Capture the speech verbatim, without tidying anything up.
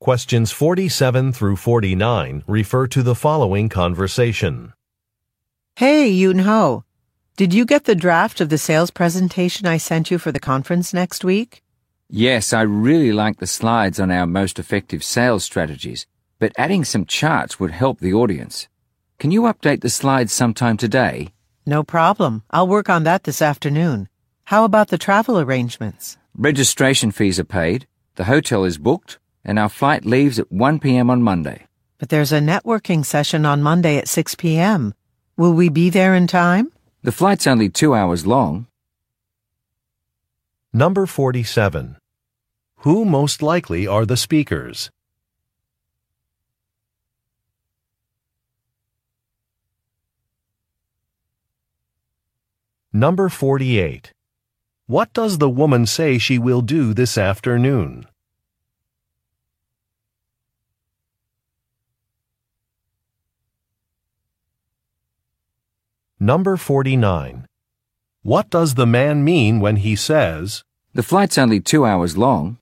Questions forty-seven through forty-nine refer to the following conversation. Hey, Yoon-ho. Did you get the draft of the sales presentation I sent you for the conference next week? Yes, I really like the slides on our most effective sales strategies, but adding some charts would help the audience. Can you update the slides sometime today? No problem. I'll work on that this afternoon. How about the travel arrangements? Registration fees are paid, the hotel is booked, and our flight leaves at one p.m. on Monday. But there's a networking session on Monday at six p.m. Will we be there in time? The flight's only two hours long. Number forty-seven. Who most likely are the speakers? Number forty-eight. What does the woman say she will do this afternoon? Number forty-nine. What does the man mean when he says, The flight's only two hours long?